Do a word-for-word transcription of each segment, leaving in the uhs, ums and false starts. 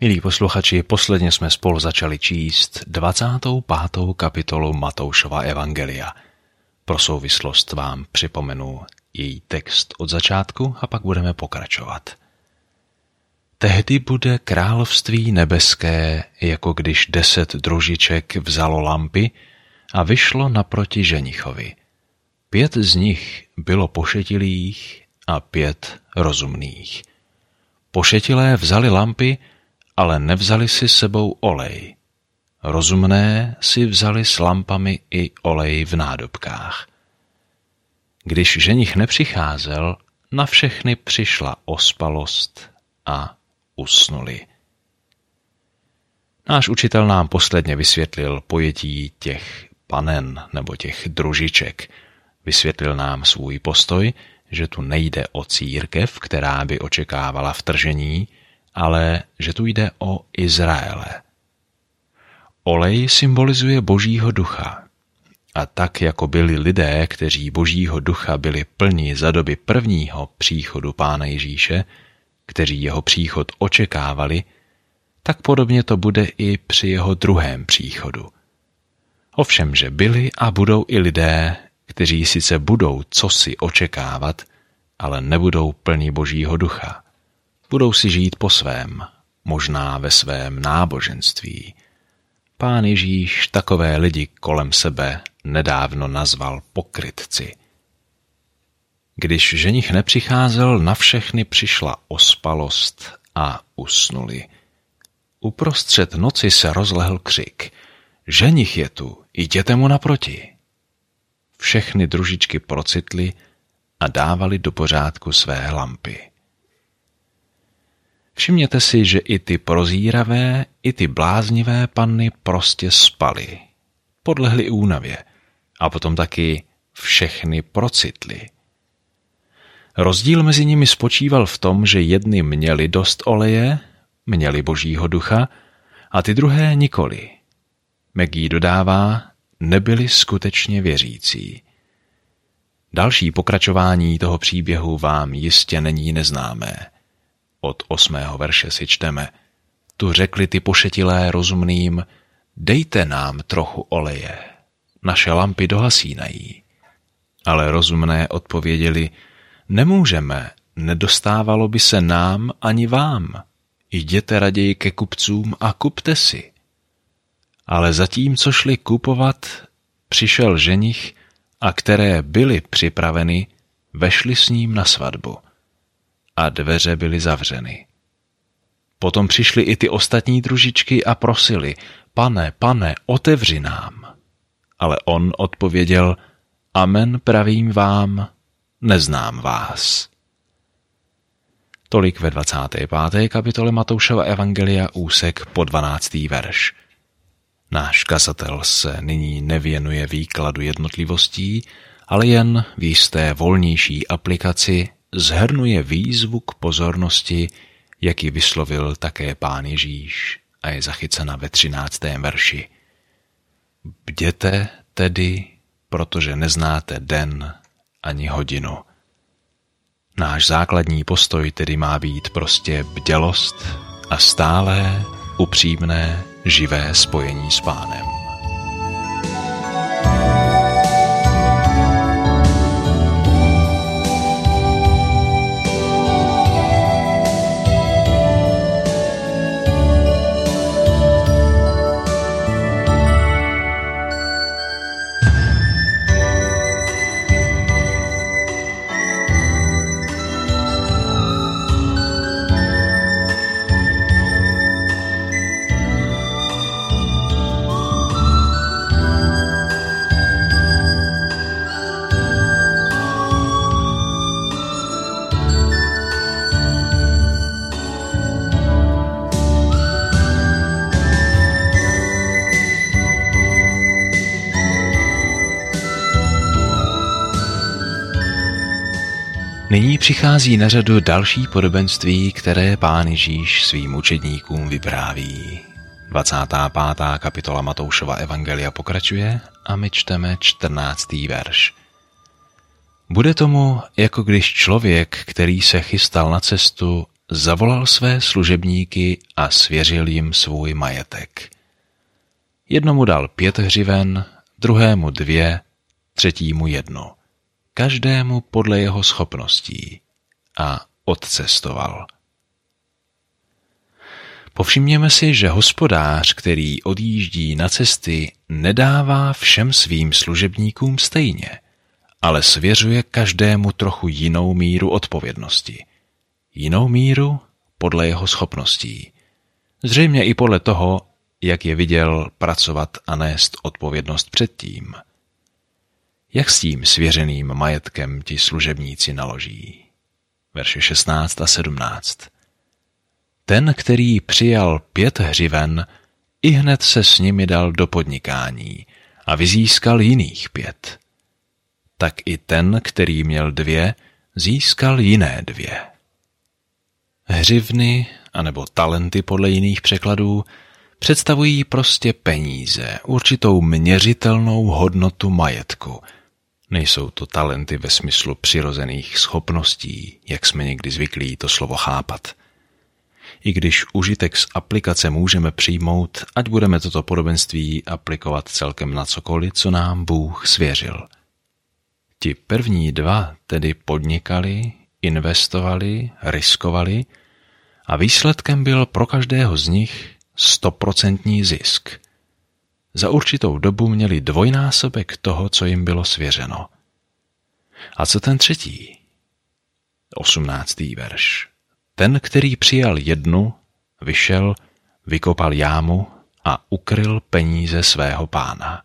Milí posluchači, posledně jsme spolu začali číst dvacátou pátou kapitolu Matoušova evangelia. Pro souvislost vám připomenu její text od začátku a pak budeme pokračovat. Tehdy bude království nebeské, jako když deset družiček vzalo lampy a vyšlo naproti ženichovi. Pět z nich bylo pošetilých a pět rozumných. Pošetilé vzali lampy, ale nevzali si sebou olej. Rozumné si vzali s lampami i olej v nádobkách. Když ženich nepřicházel, na všechny přišla ospalost a usnuli. Náš učitel nám posledně vysvětlil pojetí těch panen nebo těch družiček. Vysvětlil nám svůj postoj, že tu nejde o církev, která by očekávala vtržení, ale že tu jde o Izraele. Olej symbolizuje Božího ducha. A tak, jako byli lidé, kteří Božího ducha byli plni za doby prvního příchodu Pána Ježíše, kteří jeho příchod očekávali, tak podobně to bude i při jeho druhém příchodu. Ovšem, že byli a budou i lidé, kteří sice budou cosi očekávat, ale nebudou plni Božího ducha. Budou si žít po svém, možná ve svém náboženství. Pán Ježíš takové lidi kolem sebe nedávno nazval pokrytci. Když ženich nepřicházel, na všechny přišla ospalost a usnuli. Uprostřed noci se rozlehl křik. Ženich je tu, jděte mu naproti. Všechny družičky procitly a dávali do pořádku své lampy. Všimněte si, že i ty prozíravé, i ty bláznivé panny prostě spaly. Podlehly únavě a potom taky všechny procitly. Rozdíl mezi nimi spočíval v tom, že jedny měli dost oleje, měli Božího ducha a ty druhé nikoli. Maggie dodává, nebyli skutečně věřící. Další pokračování toho příběhu vám jistě není neznámé. Od osmého verše si čteme. Tu řekli ty pošetilé rozumným, dejte nám trochu oleje, naše lampy dohasínají. Ale rozumné odpověděli, nemůžeme, nedostávalo by se nám ani vám. Jděte raději ke kupcům a kupte si. Ale zatímco šli kupovat, přišel ženich a které byly připraveny, vešli s ním na svatbu. A dveře byly zavřeny. Potom přišly i ty ostatní družičky a prosili, pane, pane, otevři nám. Ale on odpověděl, amen pravím vám, neznám vás. Tolik ve dvacáté páté kapitole Matoušova evangelia úsek po dvanáctý verš. Náš kazatel se nyní nevěnuje výkladu jednotlivostí, ale jen v jisté volnější aplikaci zhrnuje výzvu k pozornosti, jak ji vyslovil také Pán Ježíš a je zachycena ve třináctém verši. Bděte tedy, protože neznáte den ani hodinu. Náš základní postoj tedy má být prostě bdělost a stálé, upřímné, živé spojení s Pánem. Nyní přichází na řadu další podobenství, které Pán Ježíš svým učedníkům vypráví. dvacátá pátá kapitola Matoušova evangelia pokračuje a my čteme čtrnáctý verš. Bude tomu, jako když člověk, který se chystal na cestu, zavolal své služebníky a svěřil jim svůj majetek. Jednomu dal pět hřiven, druhému dvě, třetímu jedno, každému podle jeho schopností, a odcestoval. Povšimněme si, že hospodář, který odjíždí na cesty, nedává všem svým služebníkům stejně, ale svěřuje každému trochu jinou míru odpovědnosti. Jinou míru podle jeho schopností. Zřejmě i podle toho, jak je viděl pracovat a nést odpovědnost předtím. Jak s tím svěřeným majetkem ti služebníci naloží? Verše šestnáct a sedmnáct. Ten, který přijal pět hřiven, ihned se s nimi dal do podnikání a vyzískal jiných pět. Tak i ten, který měl dvě, získal jiné dvě. Hřivny, anebo talenty podle jiných překladů, představují prostě peníze, určitou měřitelnou hodnotu majetku. Nejsou to talenty ve smyslu přirozených schopností, jak jsme někdy zvyklí to slovo chápat. I když užitek z aplikace můžeme přijmout, ať budeme toto podobenství aplikovat celkem na cokoliv, co nám Bůh svěřil. Ti první dva tedy podnikali, investovali, riskovali a výsledkem byl pro každého z nich stoprocentní zisk. Za určitou dobu měli dvojnásobek toho, co jim bylo svěřeno. A co ten třetí? Osmnáctý verš. Ten, který přijal jednu, vyšel, vykopal jámu a ukryl peníze svého pána.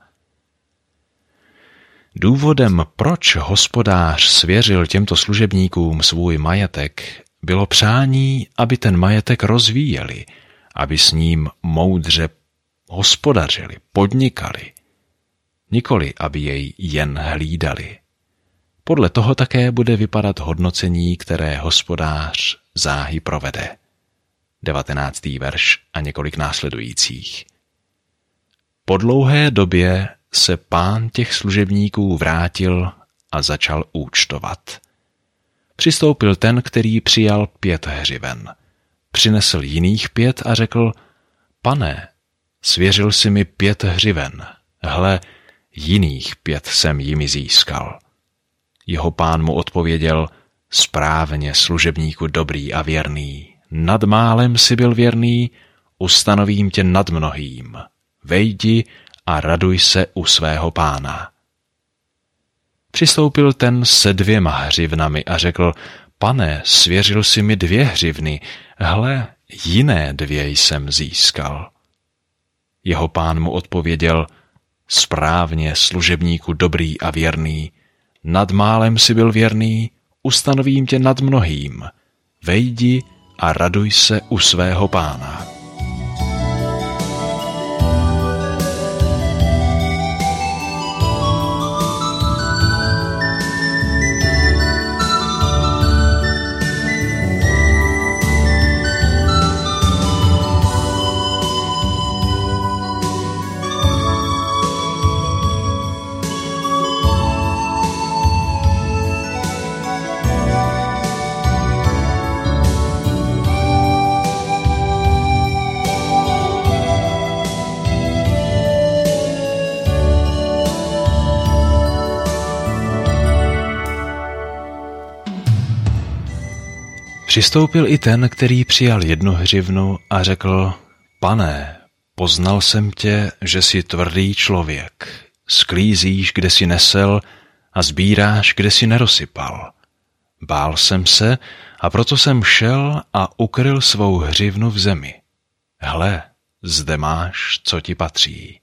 Důvodem, proč hospodář svěřil těmto služebníkům svůj majetek, bylo přání, aby ten majetek rozvíjeli, aby s ním moudře hospodařili, podnikali, nikoli aby jej jen hlídali. Podle toho také bude vypadat hodnocení, které hospodář záhy provede. devatenáctý verš a několik následujících. Po dlouhé době se pán těch služebníků vrátil a začal účtovat. Přistoupil ten, který přijal pět hřiven. Přinesl jiných pět a řekl: Pane, svěřil si mi pět hřiven. Hle, jiných pět jsem jimi získal. Jeho pán mu odpověděl: Správně, služebníku dobrý a věrný. Nad málem si byl věrný, ustanovím tě nad mnohým. Vejdi a raduj se u svého pána. Přistoupil ten se dvěma hřivnami a řekl: Pane, svěřil si mi dvě hřivny, hle, jiné dvě jsem získal. Jeho pán mu odpověděl: Správně, služebníku dobrý a věrný. Nad málem si byl věrný, ustanovím tě nad mnohým. Vejdi a raduj se u svého pána. Přistoupil i ten, který přijal jednu hřivnu a řekl: Pane, poznal jsem tě, že jsi tvrdý člověk. Sklízíš, kde jsi nesel, a sbíráš, kde jsi nerosypal. Bál jsem se, a proto jsem šel a ukryl svou hřivnu v zemi. Hle, zde máš, co ti patří.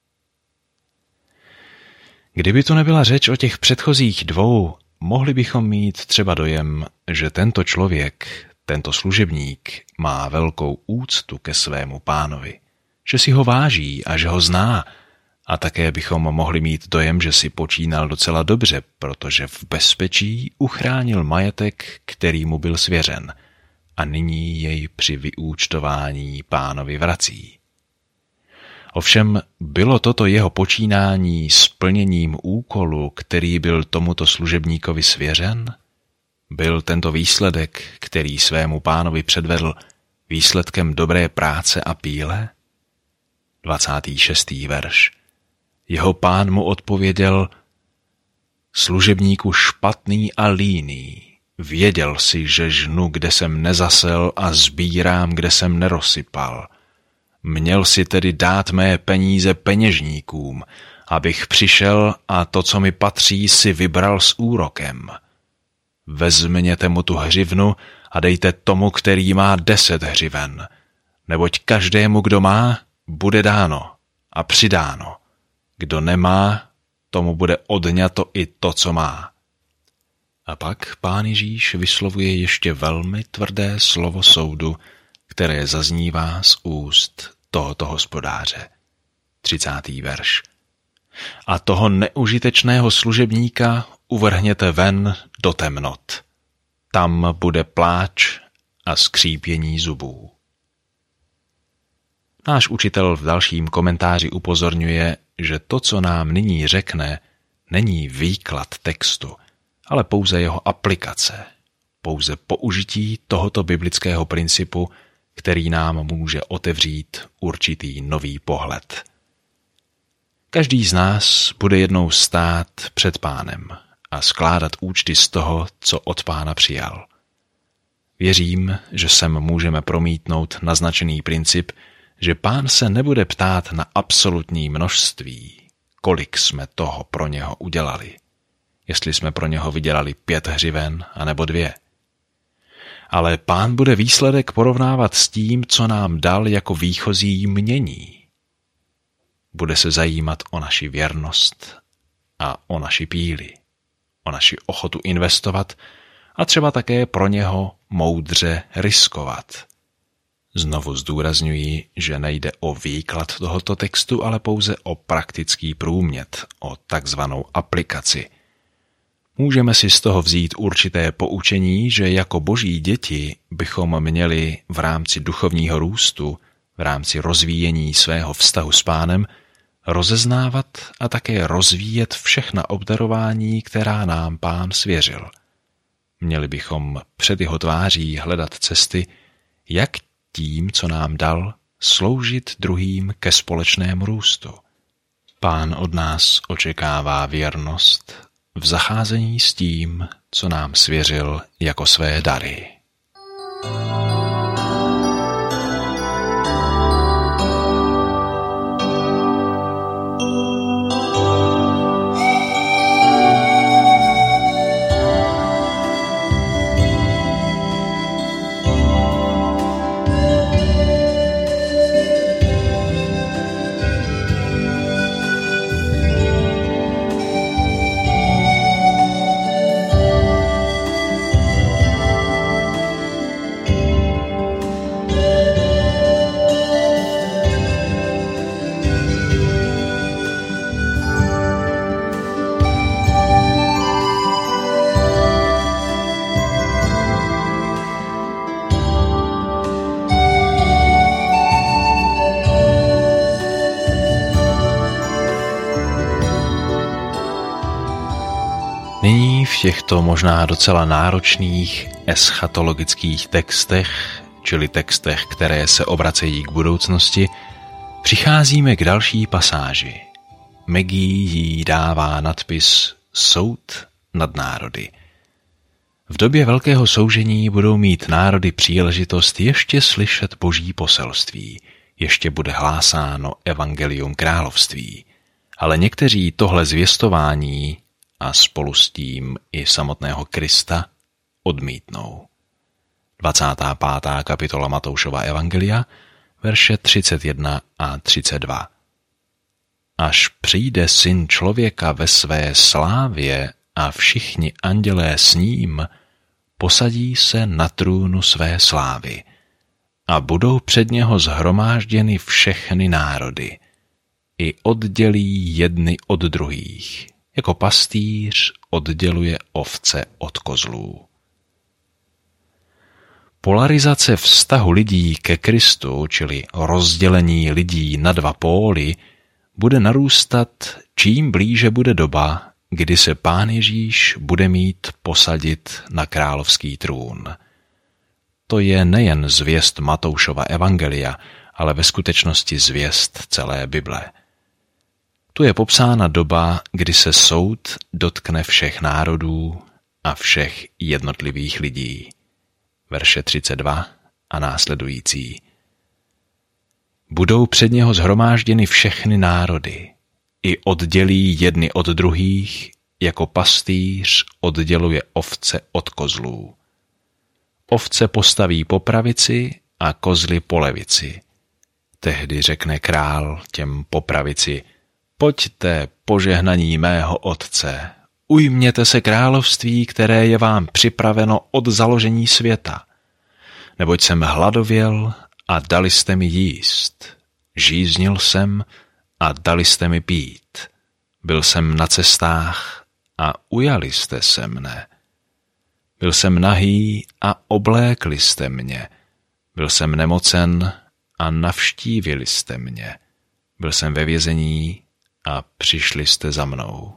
Kdyby tu nebyla řeč o těch předchozích dvou, mohli bychom mít třeba dojem, že tento člověk, tento služebník, má velkou úctu ke svému pánovi, že si ho váží a že ho zná, a také bychom mohli mít dojem, že si počínal docela dobře, protože v bezpečí uchránil majetek, který mu byl svěřen, a nyní jej při vyúčtování pánovi vrací. Ovšem bylo toto jeho počínání splněním úkolu, který byl tomuto služebníkovi svěřen? Byl tento výsledek, který svému pánovi předvedl, výsledkem dobré práce a píle? dvacátý šestý verš. Jeho pán mu odpověděl: služebníku špatný a líný, věděl si, že žnu, kde jsem nezasel, a sbírám, kde jsem nerozsypal. Měl si tedy dát mé peníze peněžníkům, abych přišel a to, co mi patří, si vybral s úrokem. Vezměte mu tu hřivnu a dejte tomu, který má deset hřiven, neboť každému, kdo má, bude dáno a přidáno. Kdo nemá, tomu bude odňato i to, co má. A pak pán Ježíš vyslovuje ještě velmi tvrdé slovo soudu, které zaznívá z úst tohoto hospodáře. třicátý verš. A toho neužitečného služebníka uvrhněte ven do temnot. Tam bude pláč a skřípění zubů. Náš učitel v dalším komentáři upozorňuje, že to, co nám nyní řekne, není výklad textu, ale pouze jeho aplikace, pouze použití tohoto biblického principu, který nám může otevřít určitý nový pohled. Každý z nás bude jednou stát před pánem a skládat účty z toho, co od pána přijal. Věřím, že sem můžeme promítnout naznačený princip, že pán se nebude ptát na absolutní množství, kolik jsme toho pro něho udělali, jestli jsme pro něho vydělali pět hřiven anebo dvě. Ale pán bude výsledek porovnávat s tím, co nám dal jako výchozí jmění. Bude se zajímat o naši věrnost a o naši píli, o naši ochotu investovat a třeba také pro něho moudře riskovat. Znovu zdůrazňuji, že nejde o výklad tohoto textu, ale pouze o praktický průmět, o takzvanou aplikaci. Můžeme si z toho vzít určité poučení, že jako boží děti bychom měli v rámci duchovního růstu, v rámci rozvíjení svého vztahu s pánem, rozeznávat a také rozvíjet všechna obdarování, která nám pán svěřil. Měli bychom před jeho tváří hledat cesty, jak tím, co nám dal, sloužit druhým ke společnému růstu. Pán od nás očekává věrnost v zacházení s tím, co nám svěřil jako své dary. Nyní v těchto možná docela náročných eschatologických textech, čili textech, které se obracejí k budoucnosti, přicházíme k další pasáži. Megi jí dává nadpis Soud nad národy. V době velkého soužení budou mít národy příležitost ještě slyšet boží poselství, ještě bude hlásáno evangelium království, ale někteří tohle zvěstování a spolu s tím i samotného Krista odmítnou. dvacátá pátá kapitola Matoušova evangelia, verše třicet jedna a třicet dva. Až přijde Syn člověka ve své slávě a všichni andělé s ním, posadí se na trůnu své slávy a budou před něho shromážděny všechny národy, i oddělí jedny od druhých, jako pastýř odděluje ovce od kozlů. Polarizace vztahu lidí ke Kristu, čili rozdělení lidí na dva póly, bude narůstat, čím blíže bude doba, kdy se Pán Ježíš bude mít posadit na královský trůn. To je nejen zvěst Matoušova evangelia, ale ve skutečnosti zvěst celé Bible. Tu je popsána doba, kdy se soud dotkne všech národů a všech jednotlivých lidí. Verše třicet dva a následující. Budou před něho shromážděny všechny národy, i oddělí jedny od druhých, jako pastýř odděluje ovce od kozlů. Ovce postaví po pravici a kozly po levici. Tehdy řekne král těm po pravici: Pojďte, požehnaní mého otce, ujměte se království, které je vám připraveno od založení světa. Neboť jsem hladověl a dali jste mi jíst, žíznil jsem a dali jste mi pít, byl jsem na cestách a ujali jste se mne. Byl jsem nahý a oblékli jste mě, byl jsem nemocen a navštívili jste mě, byl jsem ve vězení a přišli jste za mnou.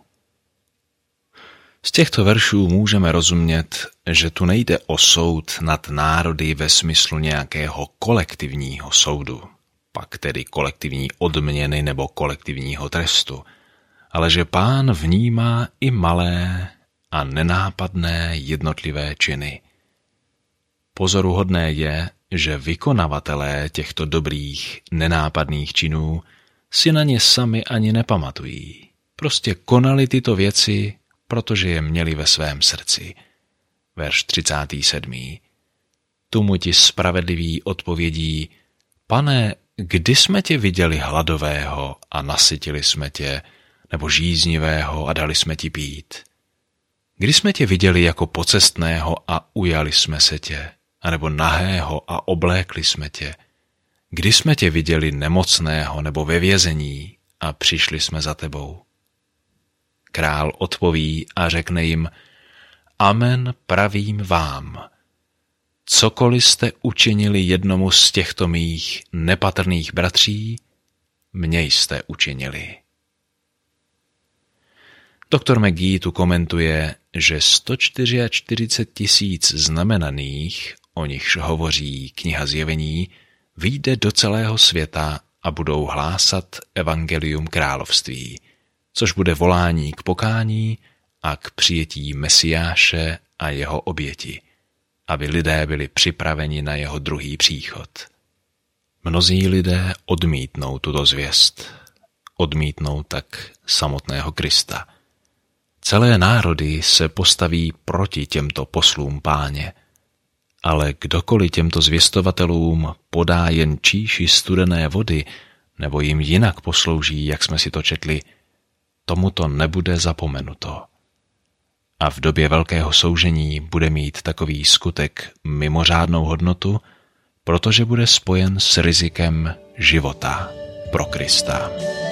Z těchto veršů můžeme rozumět, že tu nejde o soud nad národy ve smyslu nějakého kolektivního soudu, pak tedy kolektivní odměny nebo kolektivního trestu, ale že Pán vnímá i malé a nenápadné jednotlivé činy. Pozoruhodné je, že vykonavatelé těchto dobrých, nenápadných činů si na ně sami ani nepamatují. Prostě konali tyto věci, protože je měli ve svém srdci. Verš třicátý sedmý. Tomu ti spravedliví odpovědí: Pane, kdy jsme tě viděli hladového a nasytili jsme tě, nebo žíznivého a dali jsme ti pít? Kdy jsme tě viděli jako pocestného a ujali jsme se tě, anebo nahého a oblékli jsme tě? Kdy jsme tě viděli nemocného nebo ve vězení a přišli jsme za tebou? Král odpoví a řekne jim: Amen, pravím vám, cokoliv jste učinili jednomu z těchto mých nepatrných bratří, mně jste učinili. Doktor McGee tu komentuje, že sto čtyřicet čtyři tisíc znamenaných, o nichž hovoří kniha Zjevení, vyjde do celého světa a budou hlásat evangelium království, což bude volání k pokání a k přijetí Mesiáše a jeho oběti, aby lidé byli připraveni na jeho druhý příchod. Mnozí lidé odmítnou tuto zvěst, odmítnou tak samotného Krista. Celé národy se postaví proti těmto poslům Páně, ale kdokoliv těmto zvěstovatelům podá jen číši studené vody nebo jim jinak poslouží, jak jsme si to četli, tomu to nebude zapomenuto. A v době velkého soužení bude mít takový skutek mimořádnou hodnotu, protože bude spojen s rizikem života pro Krista.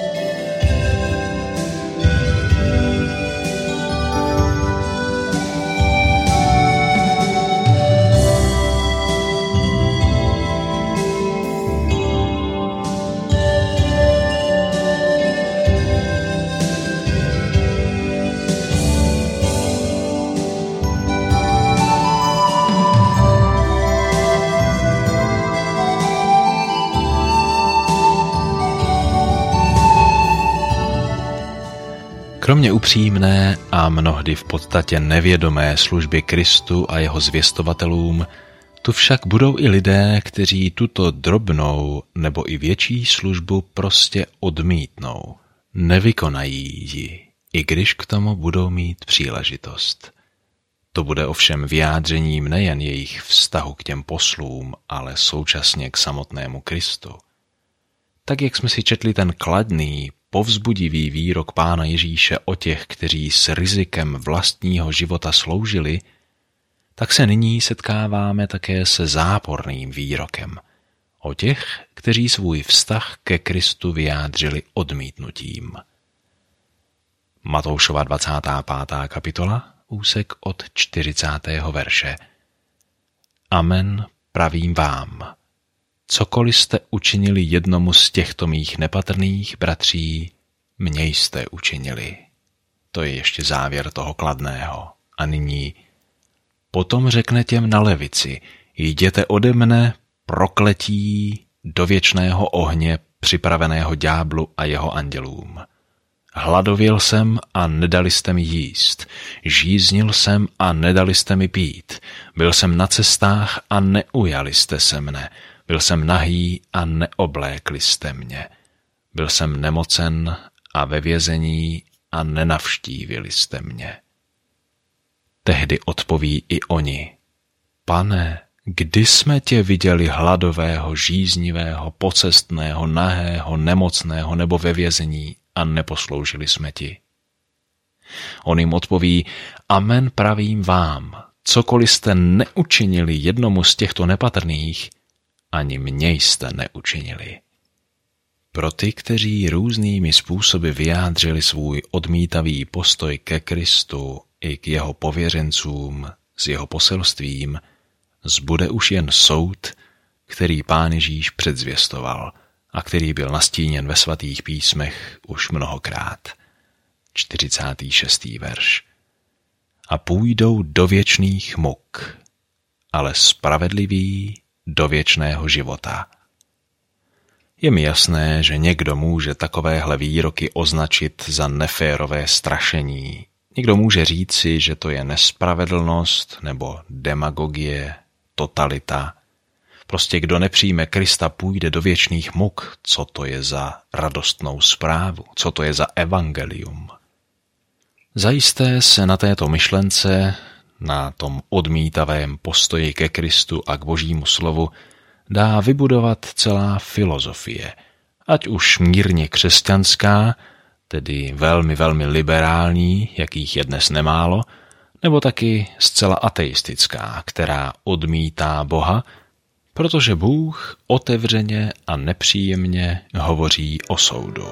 Kromě upřímné a mnohdy v podstatě nevědomé služby Kristu a jeho zvěstovatelům, tu však budou i lidé, kteří tuto drobnou nebo i větší službu prostě odmítnou. Nevykonají ji, i když k tomu budou mít příležitost. To bude ovšem vyjádřením nejen jejich vztahu k těm poslům, ale současně k samotnému Kristu. Tak jak jsme si četli ten kladný, povzbudivý výrok Pána Ježíše o těch, kteří s rizikem vlastního života sloužili, tak se nyní setkáváme také se záporným výrokem o těch, kteří svůj vztah ke Kristu vyjádřili odmítnutím. Matoušova dvacátá pátá kapitola, úsek od čtyřicátého verše. Amen, pravím vám, cokoliv jste učinili jednomu z těchto mých nepatrných bratří, mně jste učinili. To je ještě závěr toho kladného. A nyní: potom řekne těm na levici: jděte ode mne, prokletí, do věčného ohně připraveného ďáblu a jeho andělům. Hladověl jsem a nedali jste mi jíst, žíznil jsem a nedali jste mi pít, byl jsem na cestách a neujali jste se mne, byl jsem nahý a neoblékli jste mě, byl jsem nemocen a ve vězení a nenavštívili jste mě. Tehdy odpoví i oni: Pane, kdy jsme tě viděli hladového, žíznivého, pocestného, nahého, nemocného nebo ve vězení a neposloužili jsme ti? On jim odpoví: amen pravím vám, cokoliv jste neučinili jednomu z těchto nepatrných, ani mě jste neučinili. Pro ty, kteří různými způsoby vyjádřili svůj odmítavý postoj ke Kristu i k jeho pověřencům s jeho poselstvím, zbude už jen soud, který Pán Ježíš předzvěstoval a který byl nastíněn ve svatých písmech už mnohokrát. čtyřicátý šestý verš. A půjdou do věčných muk, ale spravedliví do věčného života. Je mi jasné, že někdo může takovéhle výroky označit za neférové strašení. Někdo může říci, že to je nespravedlnost nebo demagogie, totalita. Prostě kdo nepřijme Krista, půjde do věčných muk. Co to je za radostnou zprávu? Co to je za evangelium? Zajisté se na této myšlence, na tom odmítavém postoji ke Kristu a k Božímu slovu, dá vybudovat celá filozofie, ať už mírně křesťanská, tedy velmi, velmi liberální, jakých je dnes nemálo, nebo taky zcela ateistická, která odmítá Boha, protože Bůh otevřeně a nepříjemně hovoří o soudu.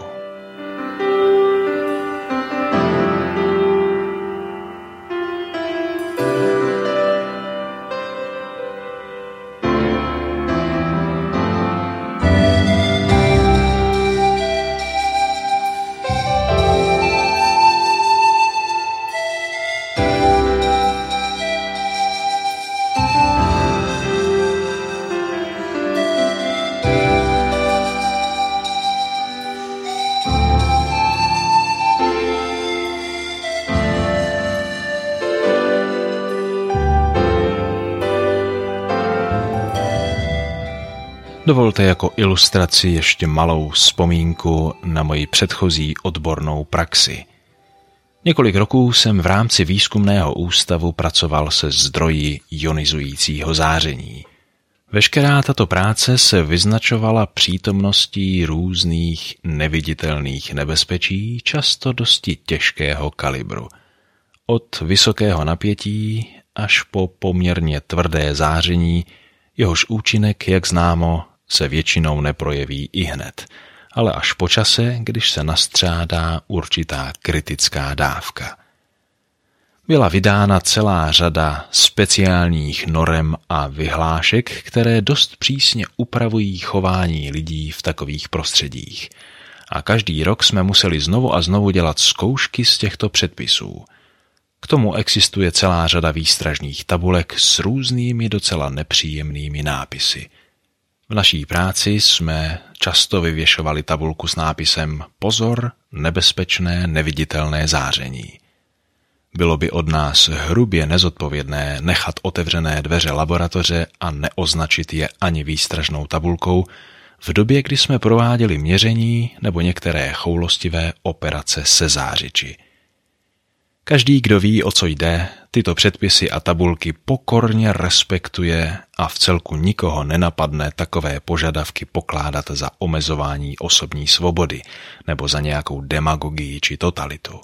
Dovolte jako ilustraci ještě malou vzpomínku na moji předchozí odbornou praxi. Několik roků jsem v rámci výzkumného ústavu pracoval se zdroji ionizujícího záření. Veškerá tato práce se vyznačovala přítomností různých neviditelných nebezpečí, často dosti těžkého kalibru. Od vysokého napětí až po poměrně tvrdé záření, jehož účinek, jak známo, se většinou neprojeví ihned, ale až po čase, když se nastřádá určitá kritická dávka. Byla vydána celá řada speciálních norem a vyhlášek, které dost přísně upravují chování lidí v takových prostředích. A každý rok jsme museli znovu a znovu dělat zkoušky z těchto předpisů. K tomu existuje celá řada výstražných tabulek s různými docela nepříjemnými nápisy. V naší práci jsme často vyvěšovali tabulku s nápisem Pozor, nebezpečné, neviditelné záření. Bylo by od nás hrubě nezodpovědné nechat otevřené dveře laboratoře a neoznačit je ani výstražnou tabulkou v době, kdy jsme prováděli měření nebo některé choulostivé operace se zářiči. Každý, kdo ví, o co jde, tyto předpisy a tabulky pokorně respektuje a v celku nikoho nenapadne takové požadavky pokládat za omezování osobní svobody nebo za nějakou demagogii či totalitu.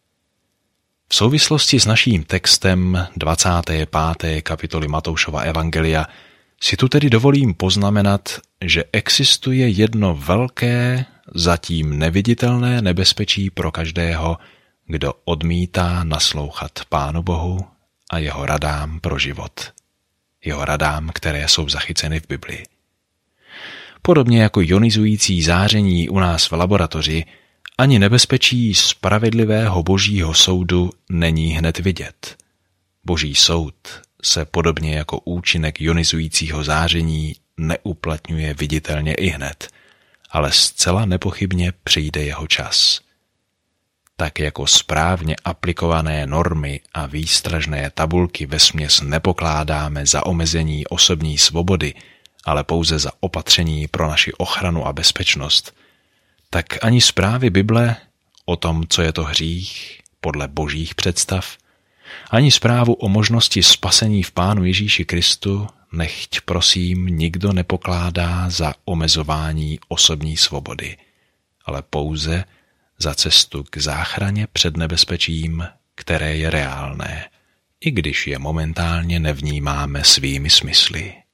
V souvislosti s naším textem dvacáté páté kapitoly Matoušova evangelia si tu tedy dovolím poznamenat, že existuje jedno velké, zatím neviditelné nebezpečí pro každého, kdo odmítá naslouchat Pánu Bohu a jeho radám pro život. Jeho radám, které jsou zachyceny v Biblii. Podobně jako ionizující záření u nás v laboratoři, Ani nebezpečí spravedlivého božího soudu není hned vidět. Boží soud se podobně jako účinek ionizujícího záření neuplatňuje viditelně ihned, ale zcela nepochybně přijde jeho čas. Tak jako správně aplikované normy a výstražné tabulky vesměs nepokládáme za omezení osobní svobody, ale pouze za opatření pro naši ochranu a bezpečnost, tak ani zprávy Bible o tom, co je to hřích, podle božích představ, ani zprávu o možnosti spasení v Pánu Ježíši Kristu nechť prosím nikdo nepokládá za omezování osobní svobody, ale pouze za cestu k záchraně před nebezpečím, které je reálné, i když je momentálně nevnímáme svými smysly.